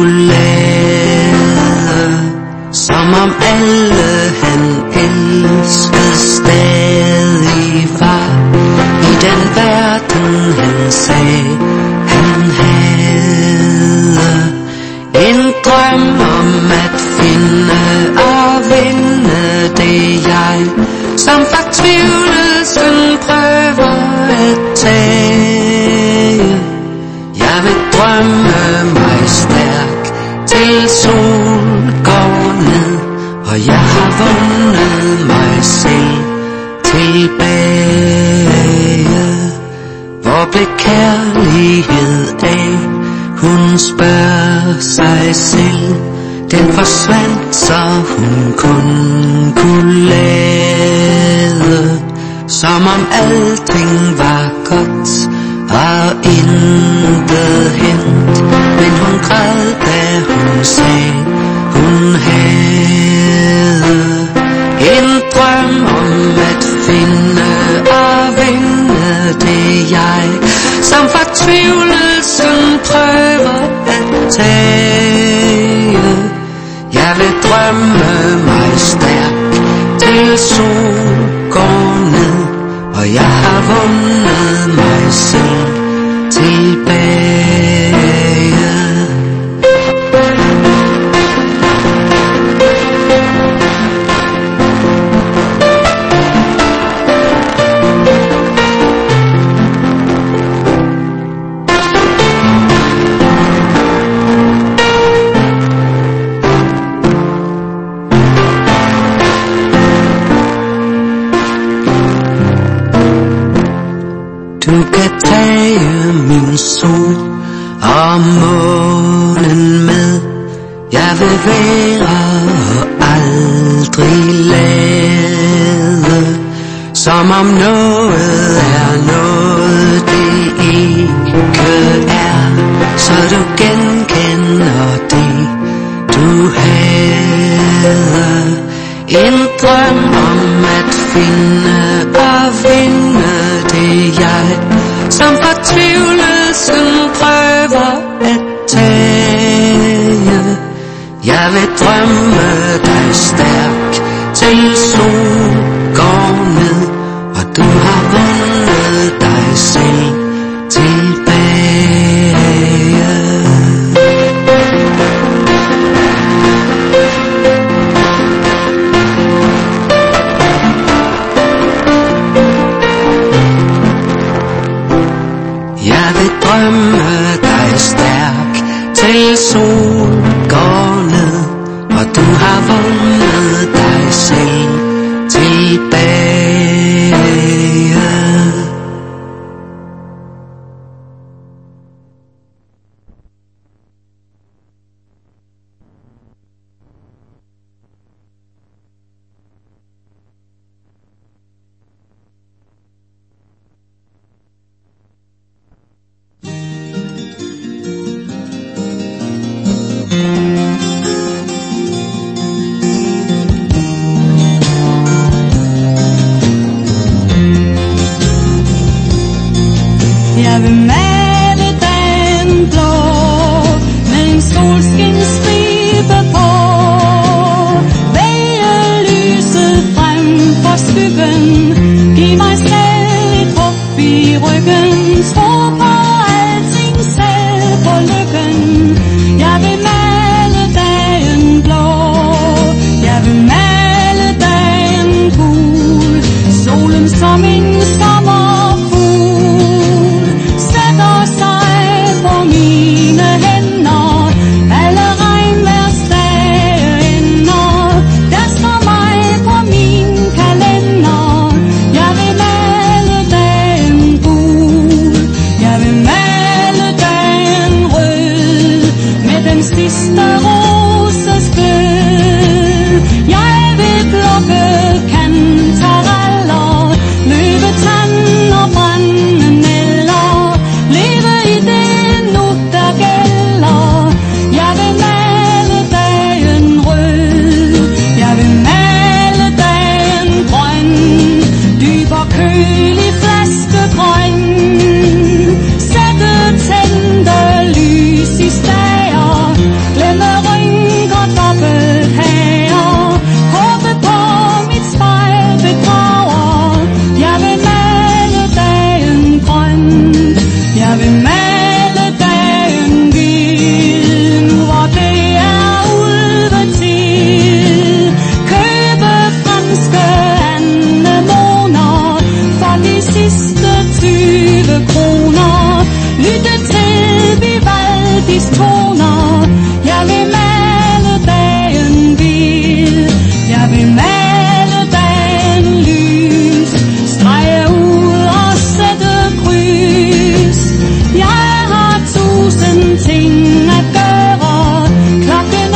kunne lade, som om alle han elskede stadig var i den verden han sagde han havde. En drøm om at finde og vinde det jeg, som fortvivlelsen prøver at tage. Jeg vil drømme mig stærk til sol går ned, og jeg har vundet mig selv tilbage. Hvor blev kærlighed af? Hun spørger sig selv. Den forsvandt, så hun kun kunne lade, som om alting var godt og intet hent. Men hun græd, da hun sagde hun havde en drøm om at finde og vinde det jeg, som fortvivlelsen prøver at tage. Jeg vil drømme mig stærk til sol går ned, og jeg har vundet mig selv tilbage. Du kan tage min sol og månen med. Jeg vil være og aldrig lade, som om noget er noget det ikke er, så du genkender det du havde. En drøm om at finde og vinde det jeg, som fortvivlelsen prøver at tage. Jeg vil drømme dig stærk til sol går ned, og du har vundet dig selv tilbage. Jeg vil drømme dig stærk til sol går ned, og du har vundet dig selv tilbage. paradis toner. Jeg vil male dagen vild. Jeg vil male dagen lys. Strege ud og sætte kryds. Jeg har 1000 ting at gøre. Klokken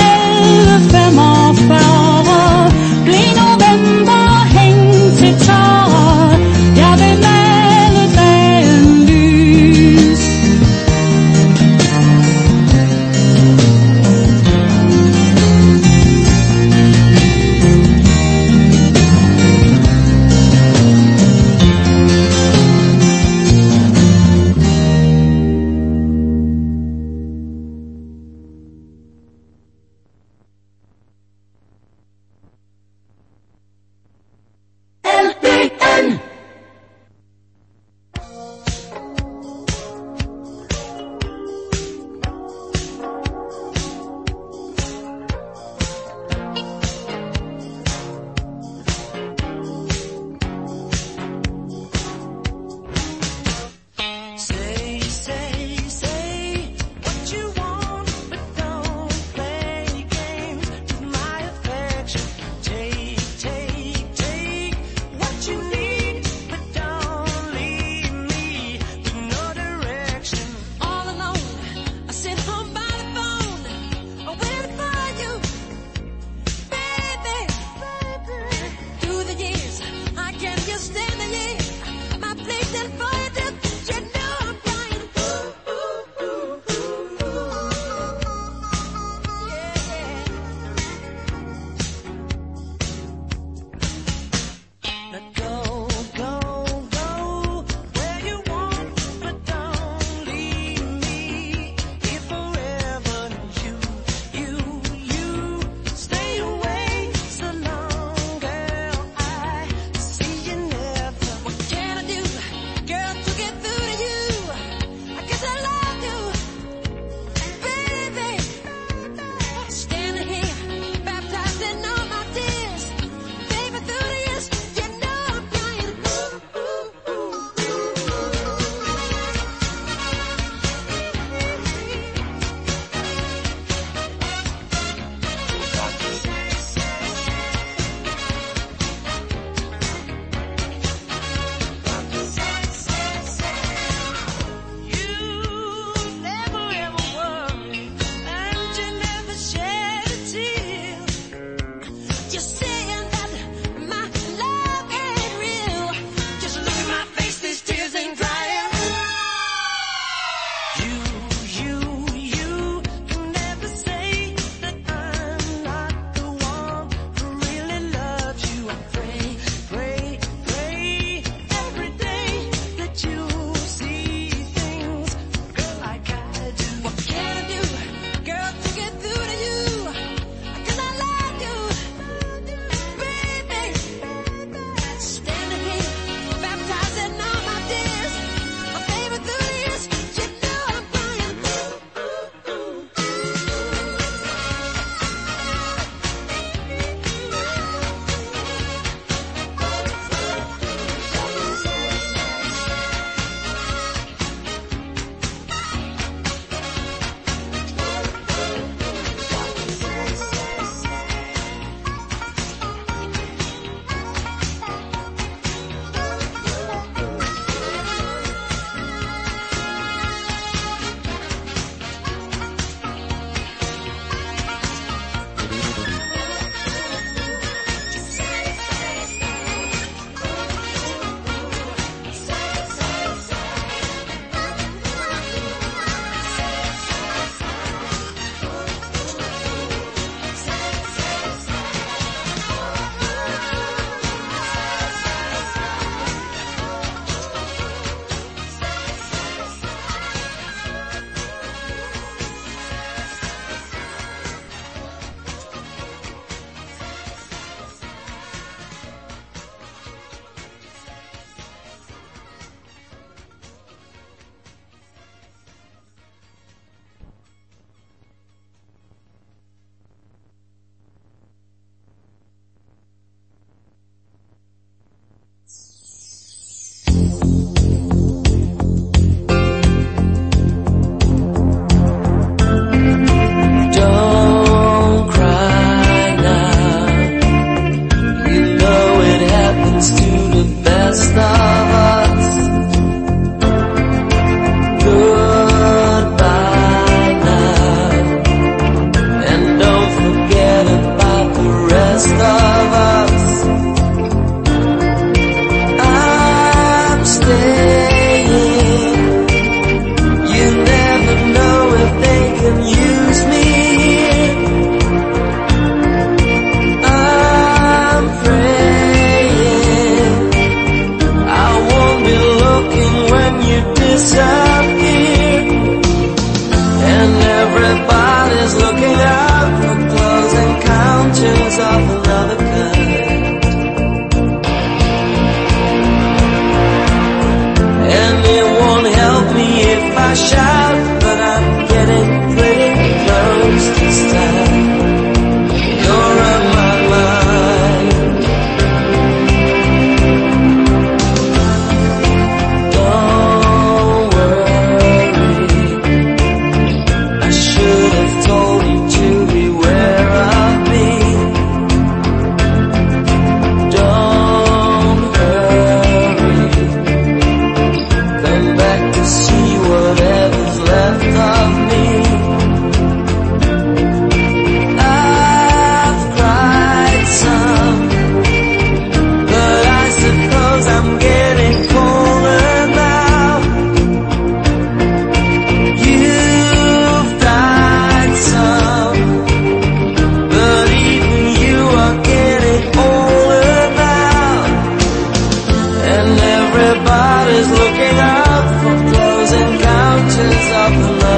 11:45. Bliv november, hæng til tørre. Jeg vil male dagen lys.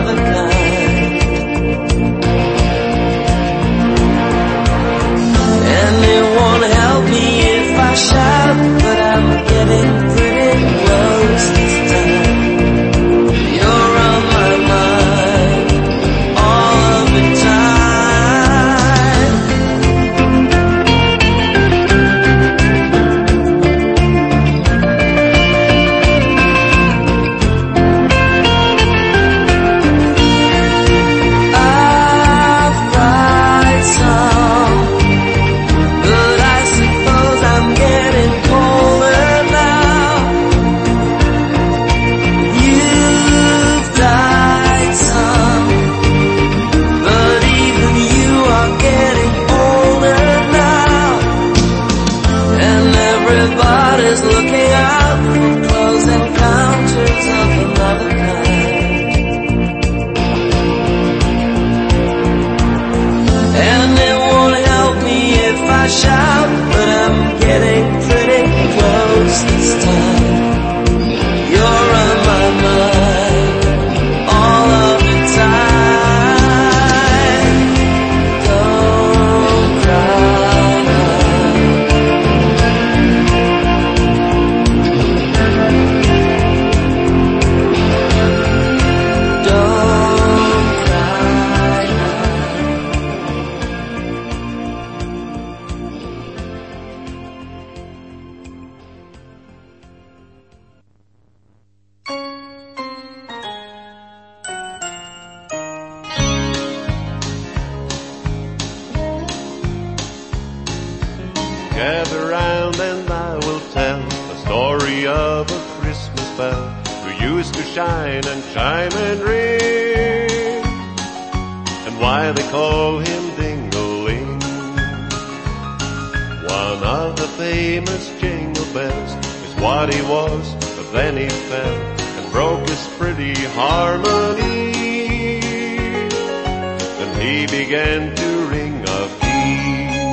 another kind. And it won't help me if I shout, but I'm getting pretty close this time. You're on my mind all of the time. I've cried some, but I suppose I'm getting colder now. You've died some, but even you are getting older now. And everybody's looking out for close encounters of another kind. And it won't help me if I shout, but I'm getting pretty close this time. You're on my mind all of the time. Don't cry now. Don't cry now. Gather round and I will tell the story of a Christmas bell who used to shine and chime and ring, and why they call him Ding-a-ling. One of the famous jingle bells is what he was, but then he fell and broke his pretty harmony. Then he began to ring a key.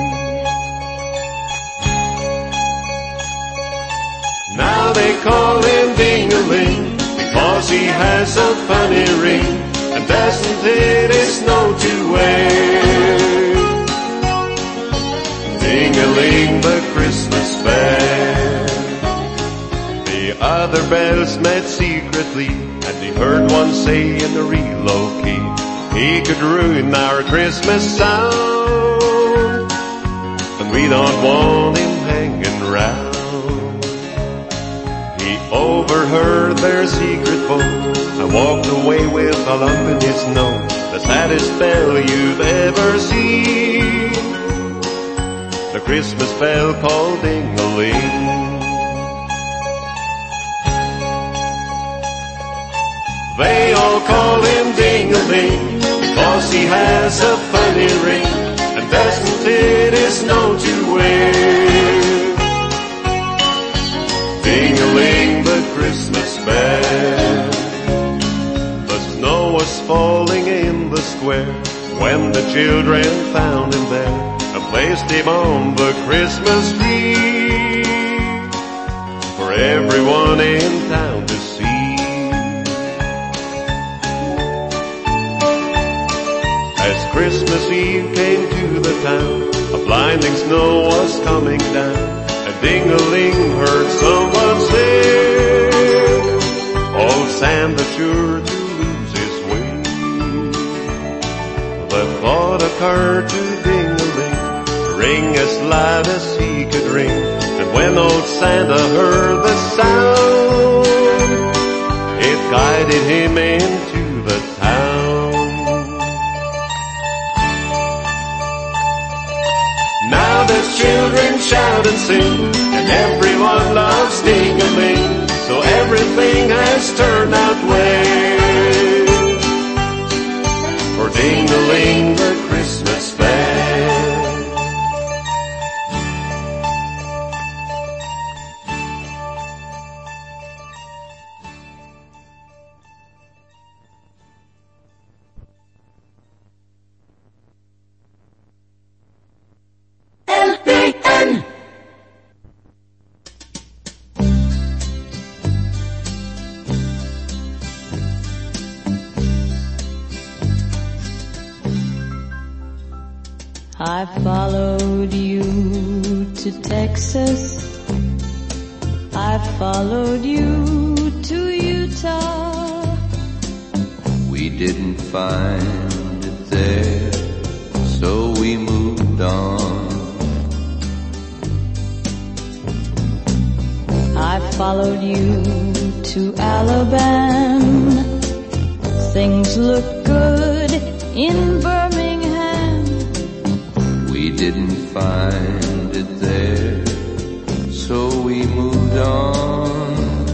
Now they call him Ding-a-ling because he has a funny ring, and doesn't it is no two way. Ding-a-ling, the Christmas bell. The other bells met secretly, and he heard one say in a real low key, he could ruin our Christmas sound, and we don't want him hanging round. He overheard their secret vote and walked away with a lump in his nose, the saddest bell you've ever seen, the Christmas bell called Ding-a-ling. They all call him Ding-a-ling because he has a funny ring, and doesn't it is no two way. Ding-a-ling, the Christmas bell. The snow was falling in the square when the children found him there and placed him on the Christmas tree for everyone in town to see. As Christmas Eve came to the town, a blinding snow was coming down, and Ding-a-ling heard someone say, old Santa sure to lose his way. The thought occurred to Ding-a-ling, ring as loud as he could ring, and when old Santa heard the sound, it guided him into the town. Now there's children shout and sing, and everyone loves Ding-a-ling, so everything has turned out well for Ding-a-ling, the Christmas bell. I followed you to Texas. I followed you to Utah. We didn't find it there, so we moved on. I followed you to Alabama. Things look good in Birmingham. We didn't find it there, so we moved on.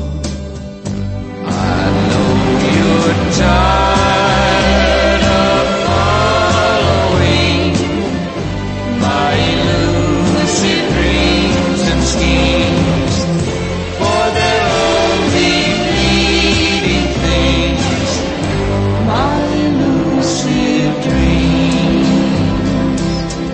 I know you're tired of following my elusive dreams and schemes, for they're only fleeting things, my elusive dreams.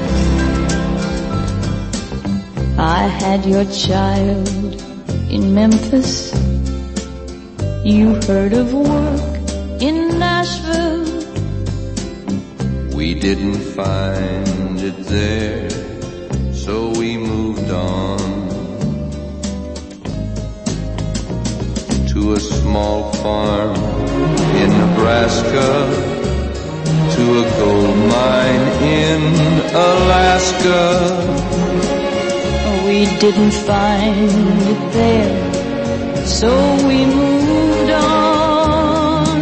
I had your child in Memphis. You heard of work in Nashville. We didn't find it there, so we moved on. To a small farm in Nebraska, to a gold mine in Alaska. We didn't find it there, so we moved on.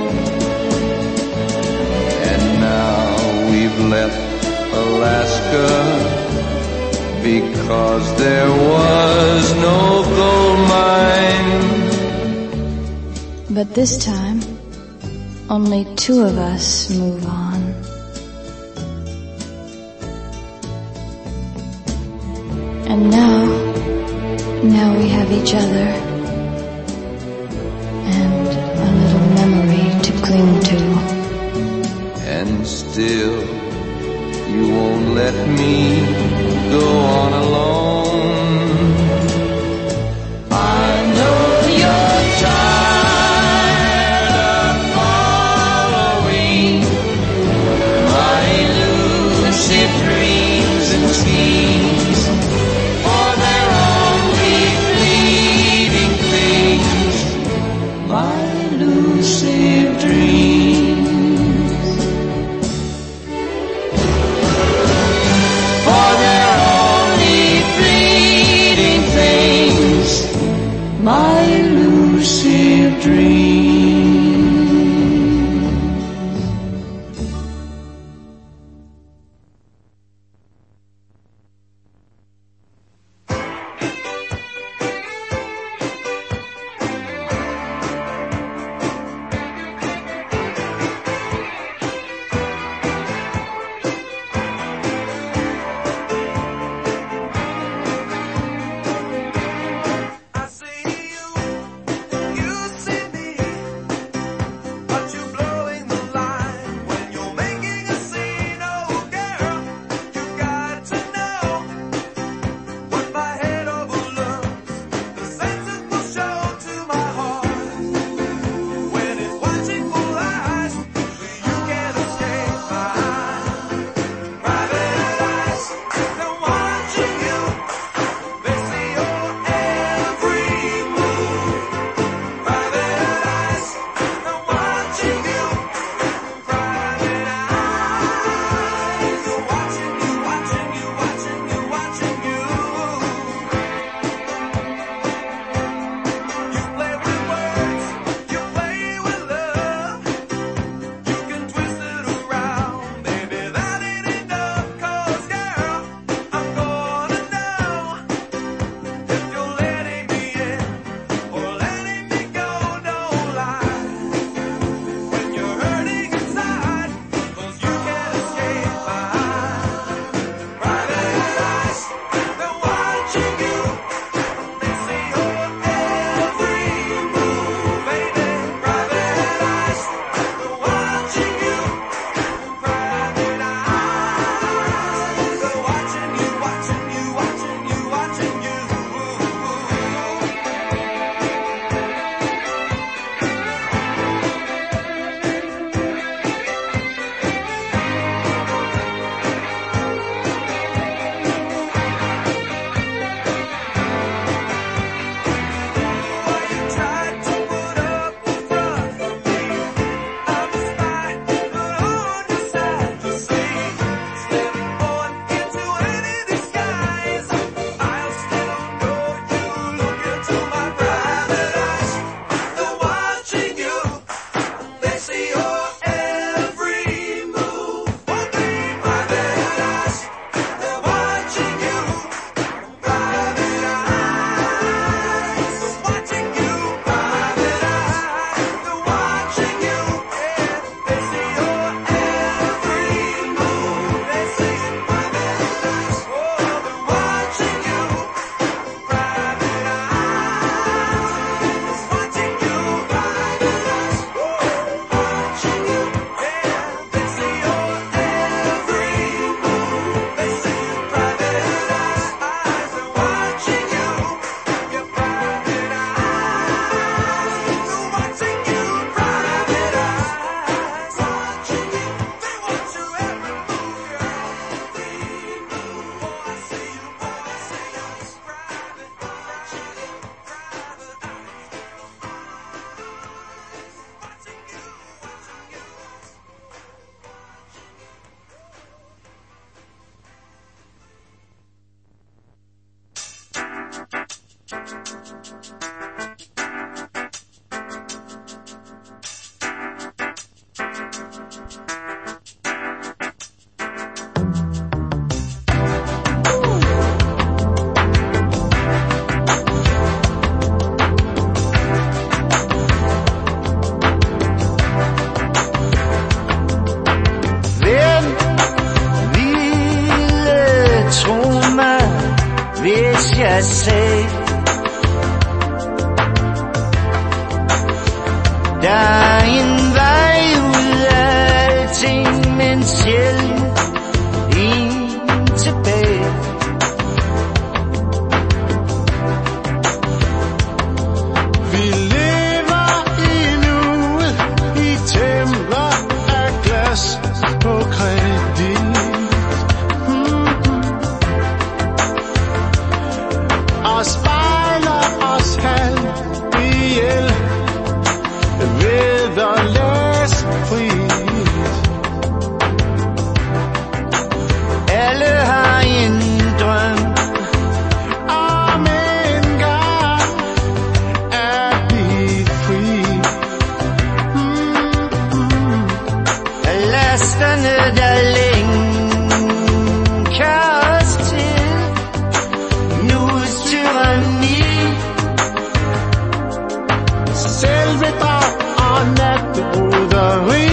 And now we've left Alaska because there was no gold mine. But this time, only two of us move on. And now we have each other. And a little memory to cling to. And still, you won't let me go on alone. I know you're tired of following my elusive dreams and schemes, for they're only fleeting things, my elusive dreams. For they're only lastende der lænker os til nuets tyranni. Selvbedrag og natteroderi.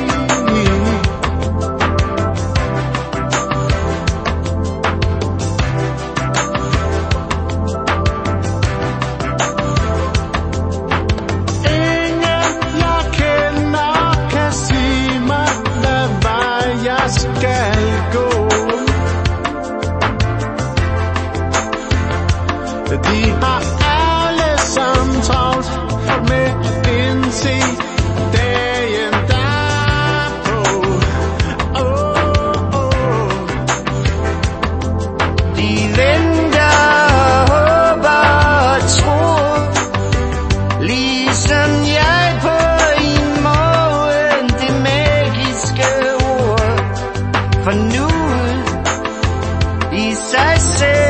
De har alle sammen travlt med at indse dagen derpå. De venter og håber og tror, ligesom jeg på i morgen det magiske ord. For nuet i sig selv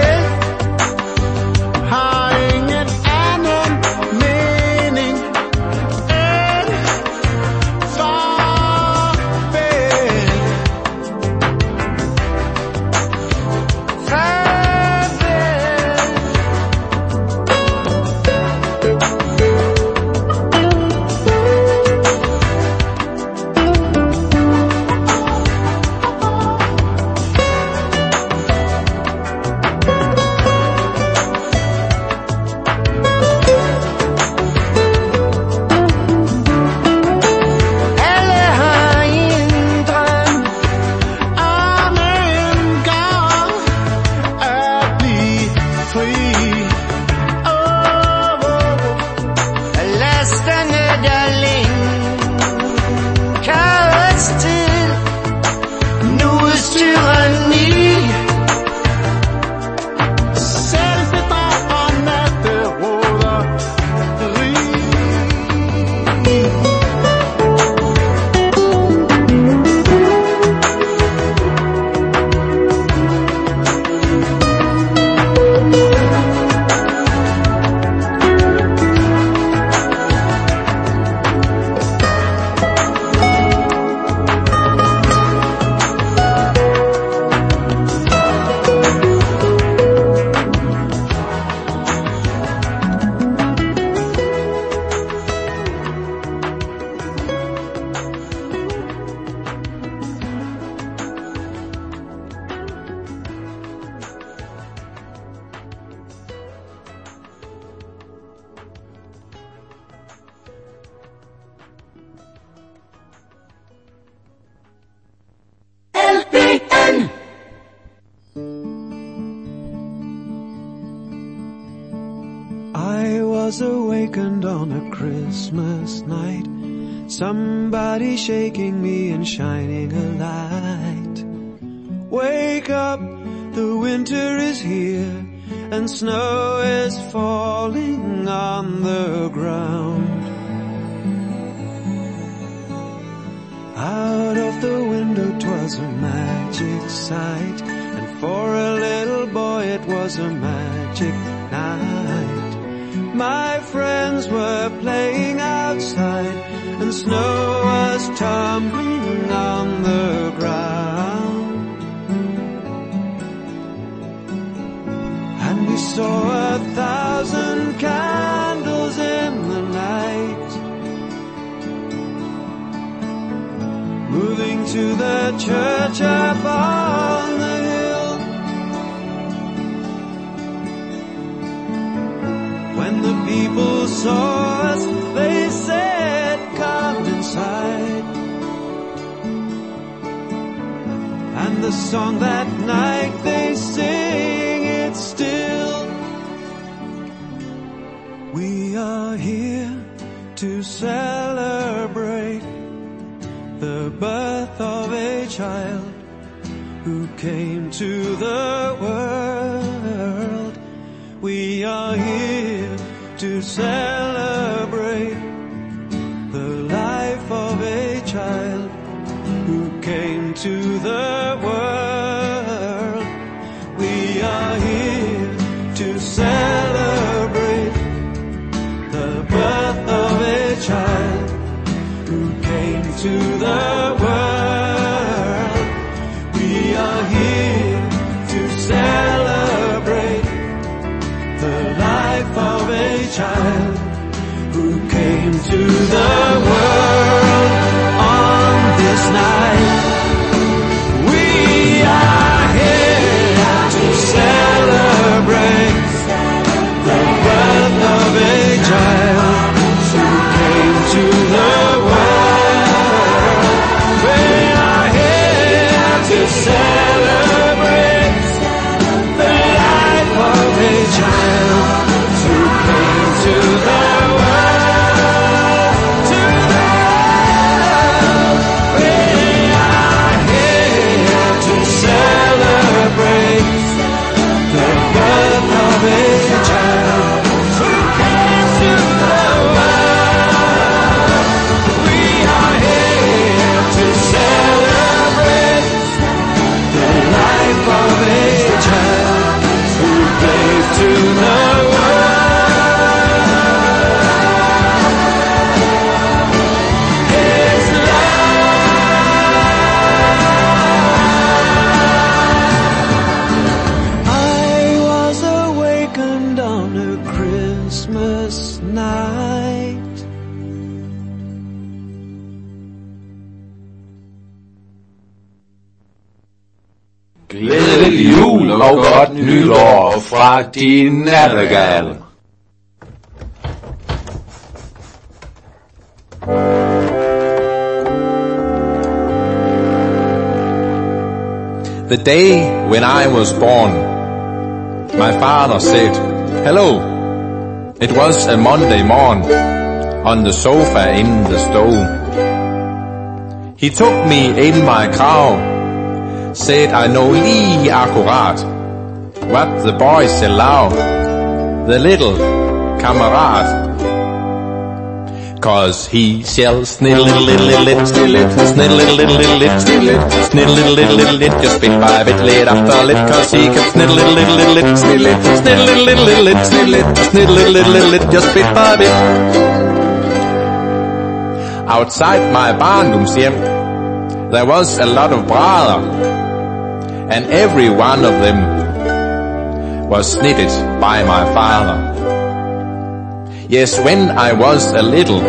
I was awakened on a Christmas night, somebody shaking me and shining a light. Wake up, the winter is here, and snow is falling on the ground. Out of the window 'twas a magic sight, and for a little boy it was a magic night. My friends were playing outside, and snow was tumbling on the ground. And we saw 1,000 candles in the night, moving to the church up on the hill. When the people saw us, they said, "Come inside." And the song that night they sing it still. We are here to celebrate the birth of a child who came to the world. We are here to celebrate the life of a child who came to the world. We are here to celebrate the birth of a child who came to the world. Glædelig jul og godt nytår fra din nattergal. The day when I was born, my father said, "Hello." It was a Monday morn, on the sofa in the stove. He took me in my krav, said I know lige akkurat what the boys allow, the little kammerat. 'Cause he shall sniddle lit, sniddle lit, sniddle lit, just bit by bit, lit after lit, 'cause he can sniddle lit, sniddle lit, just bit by bit. Outside my barndomshjem, there was a lot of brother, and every one of them was snitted by my father. Yes, when I was a little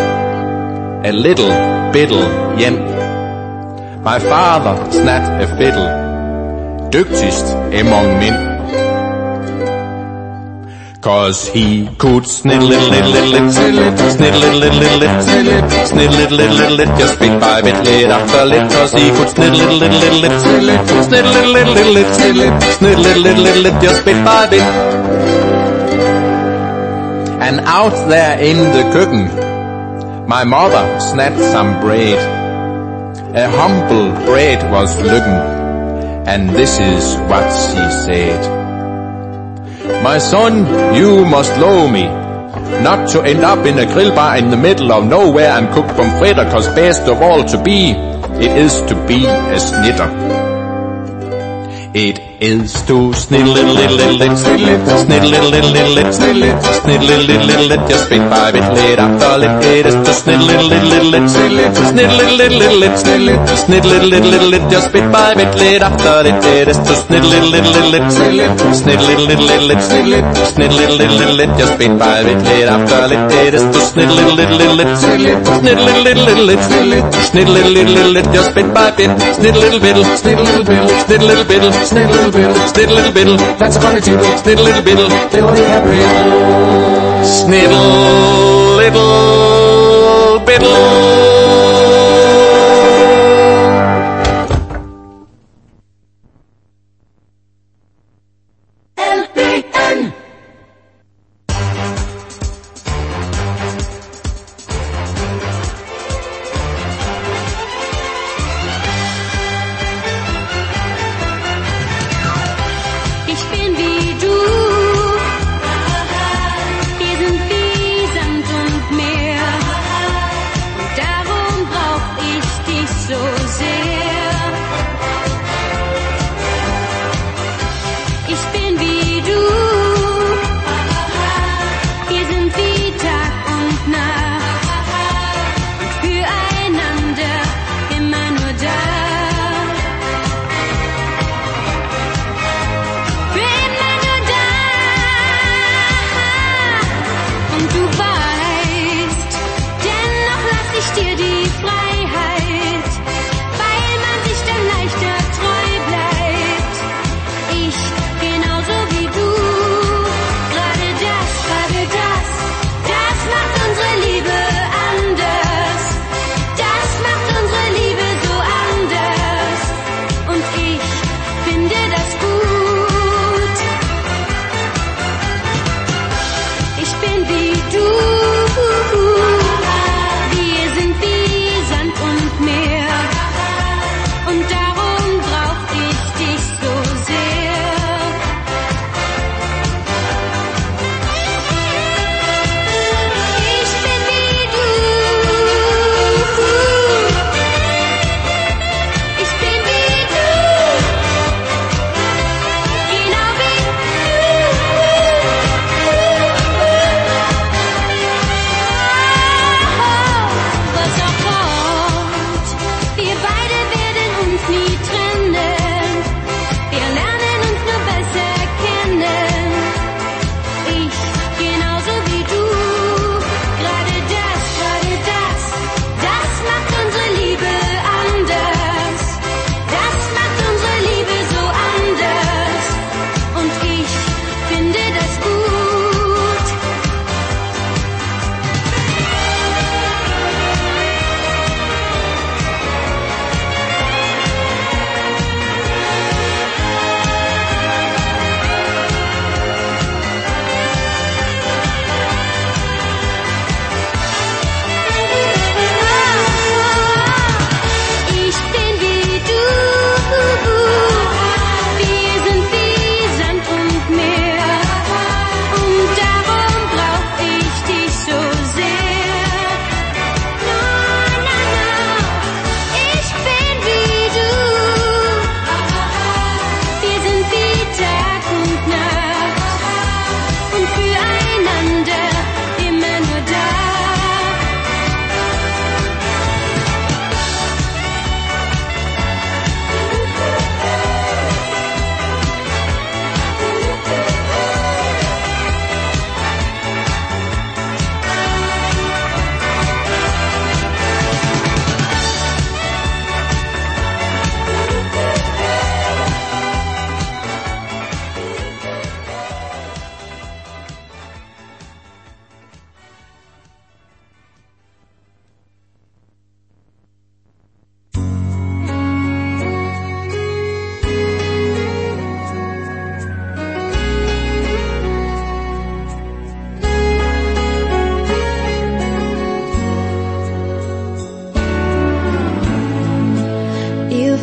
biddle jen, my father snat a fiddle, dygtigst among men. 'Cause he could sniddle lit, sniddle lit, just bit by bit, lit after lit, 'cause he could sniddle lit, sniddle lit, just bit by bit. And out there in the cooking, my mother snapped some bread. A humble bread was looking, and this is what she said. "My son, you must love me, not to end up in a grill bar in the middle of nowhere and cook pommes frites, 'cause best of all to be, it is to be a snitter. It is to sniddle lit, sniddle lit, just bit by bit, lit after lit. It is to sniddle lit, sniddle lit, just bit by bit, lit after lit. It is to sniddle lit, sniddle lit, just bit by bit, lit after lit. It is to sniddle lit, sniddle lit, just bit by bit, sniddle biddle, sniddle biddle, sniddle biddle, that's gonna do it. Sniddle biddle, fiddle happy. Sniddle little biddle. Darum brauch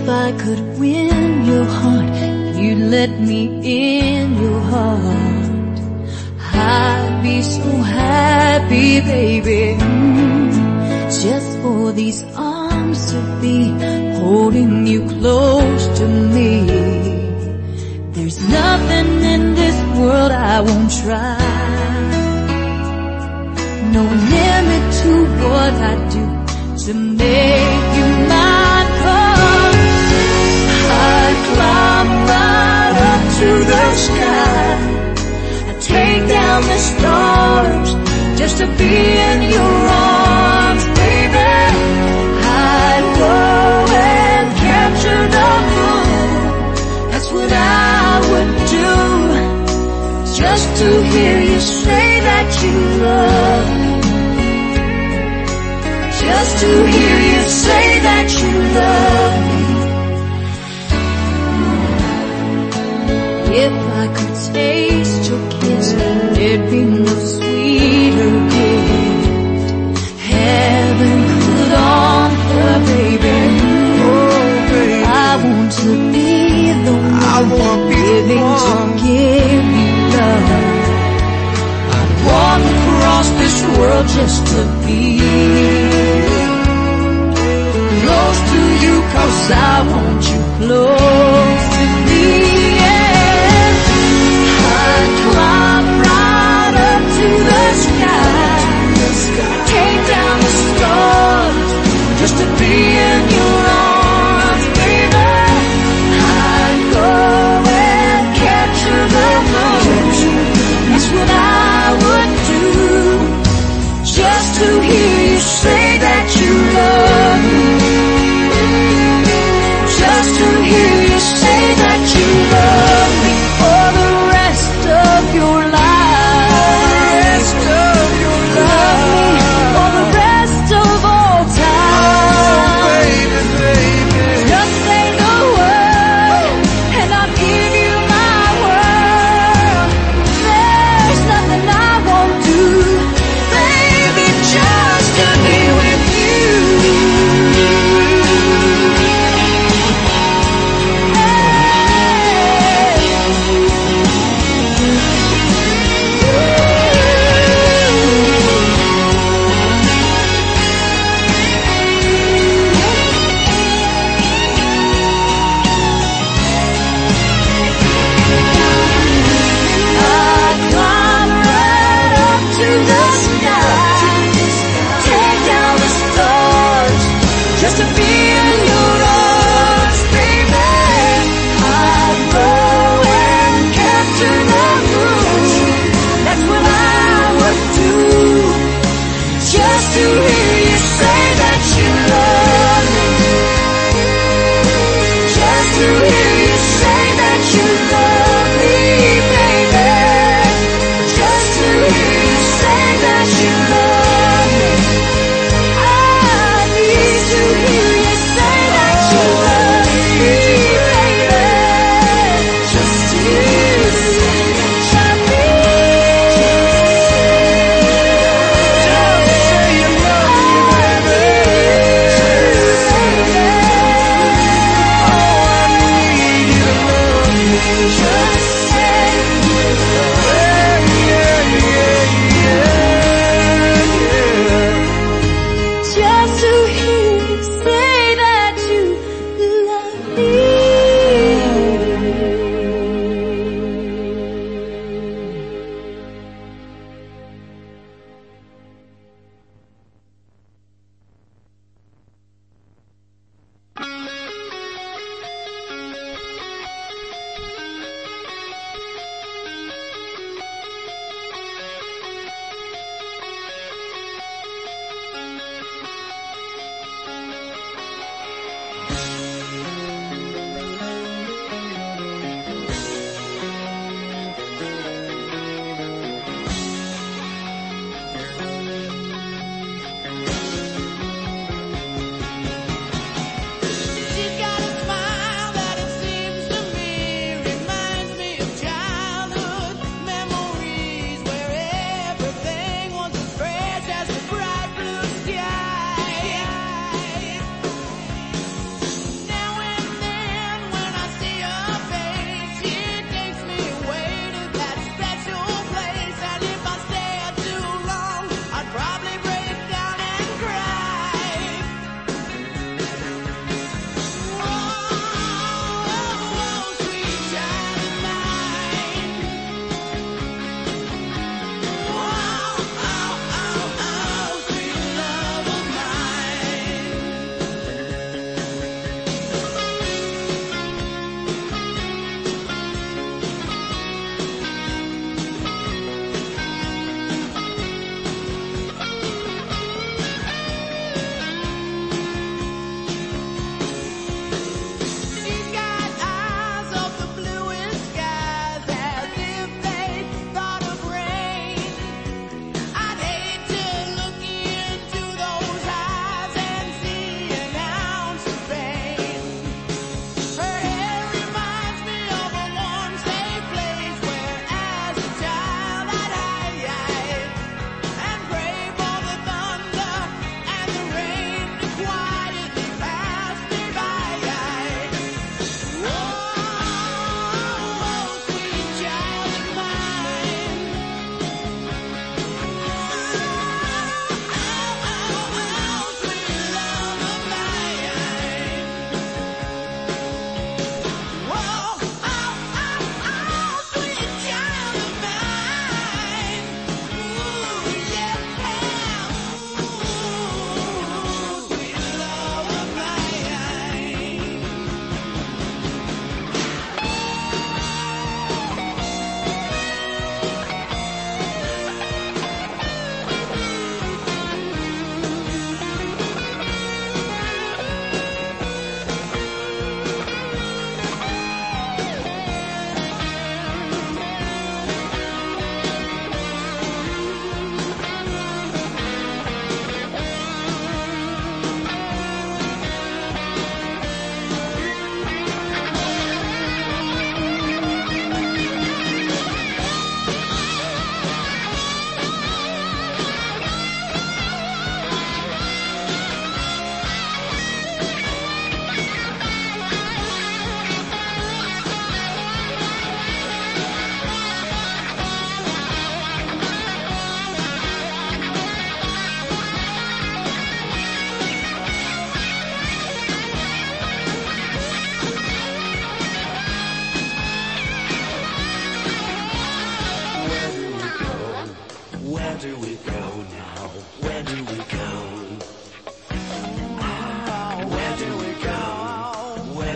If I could win your heart, you'd let me in your heart, I'd be so happy, baby. Just for these arms to be holding you close to me. There's nothing in this world I won't try. No limit to what I do to make you mine. 'Cause I'd climb right up to the sky, I'd take down the stars just to be in your arms, baby. I'd go and capture the moon, that's what I would do, just to hear you say that you love me. Just to hear you say that you love me. If I could taste your kiss, there'd be no sweeter gift heaven could offer, baby. Oh, baby, I want to be the one living to give you love. I'd walk across this world just to be close to you, 'cause I want you close to me. Yeah. I'd climb right up to the sky, take down the stars just to be in your arms, baby. I'd go and capture the moon, that's what I would do, just to hear you say that you love me. Just to hear you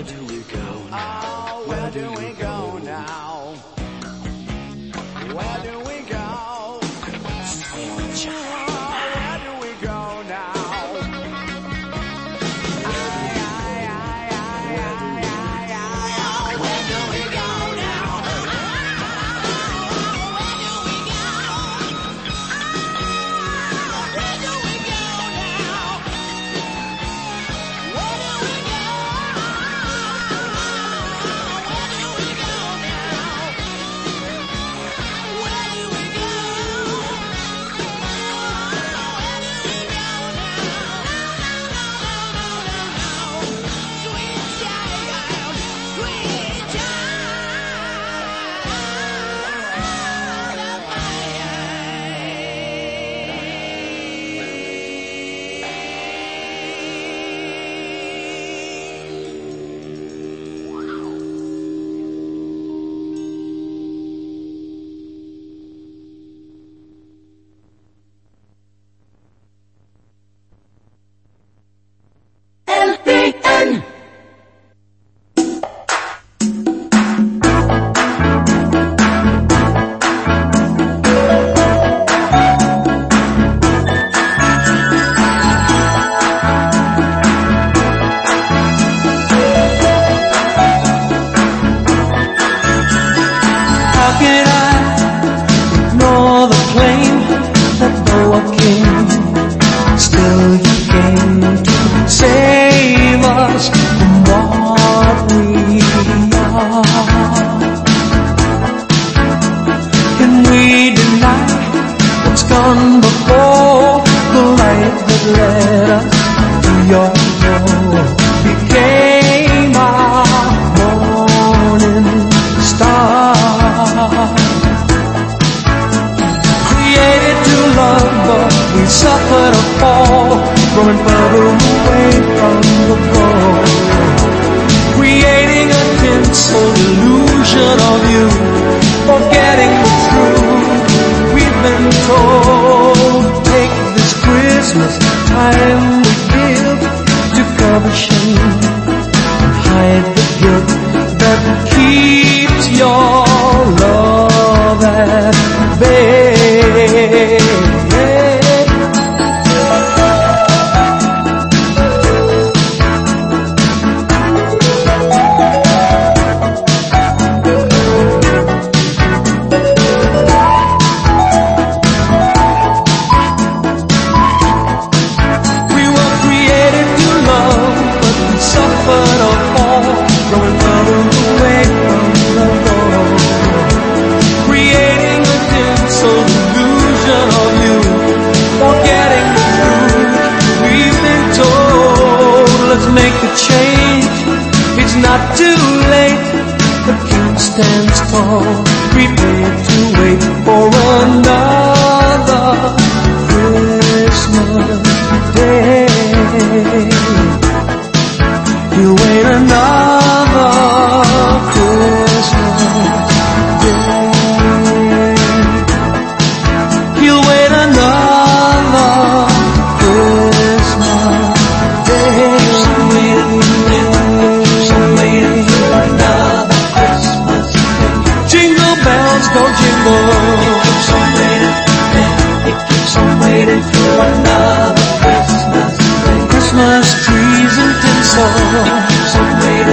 do we go now? Oh, where do we go now? Where do we go? Sweet child, where do we go now? Where do we go now? Christmas trees and tinsel.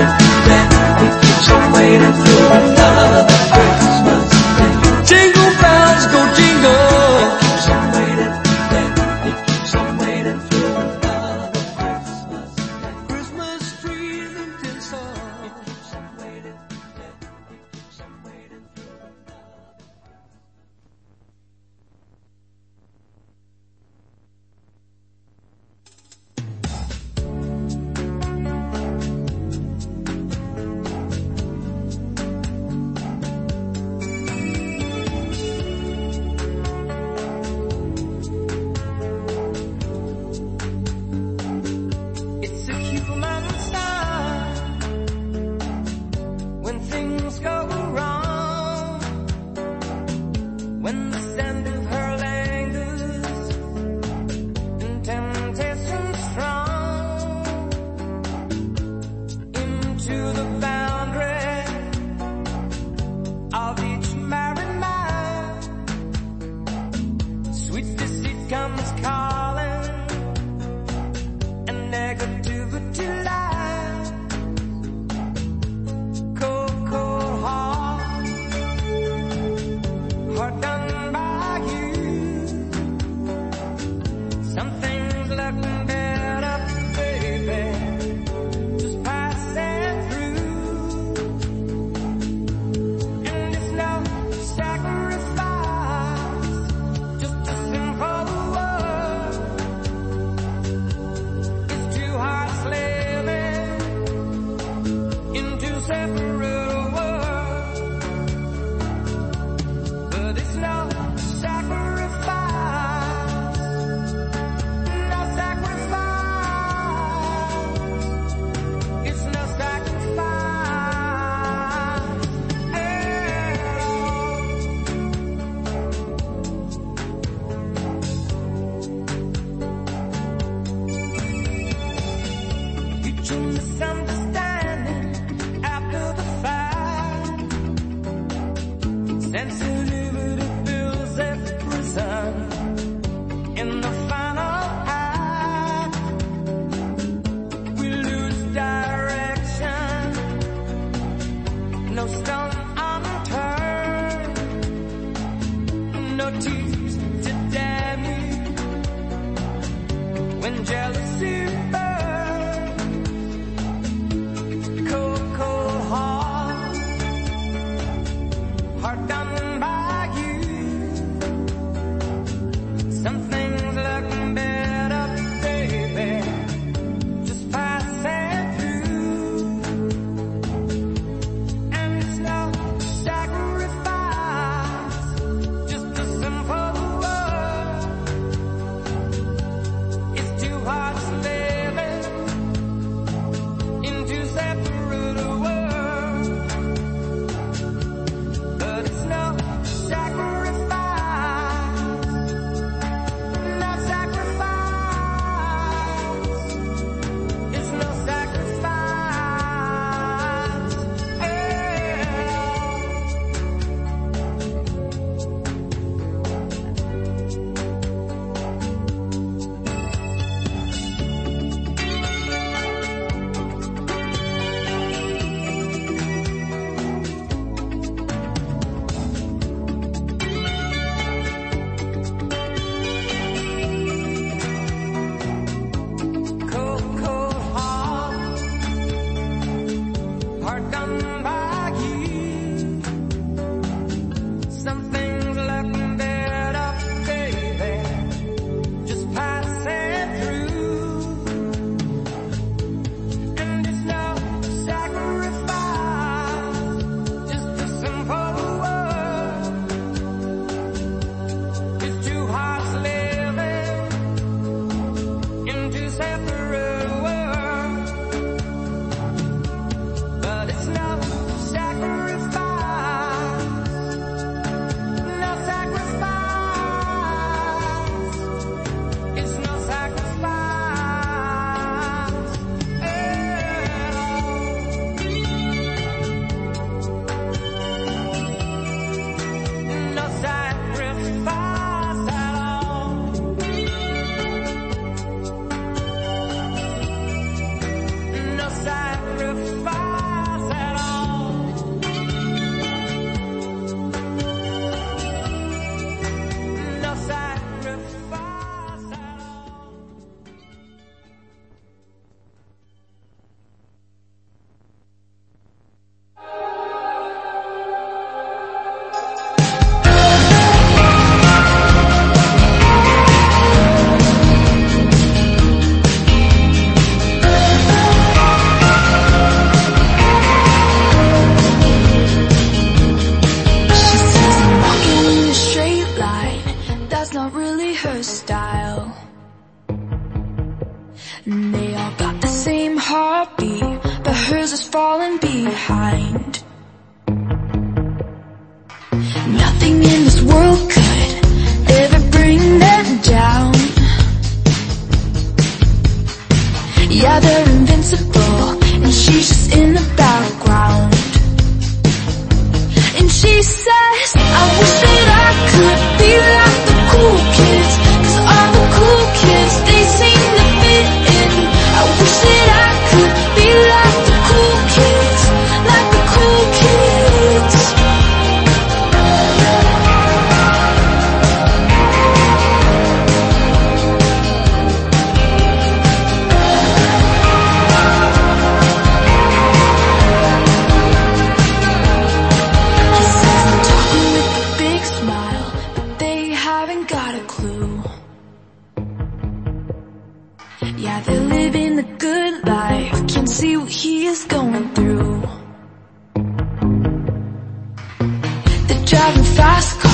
behind. Nothing in this world could ever bring them down. Yeah, they're invincible, and she's just in the background. And she says, I wish that I could be like the cool kids, 'cause all the cool kids, they seem to fit in. I wish that I could be like the cool kids, like the cool kids. He says I'm talking with a big smile, but they haven't got a clue. Yeah, they're living the good life, can't see what he is going through. They're driving fast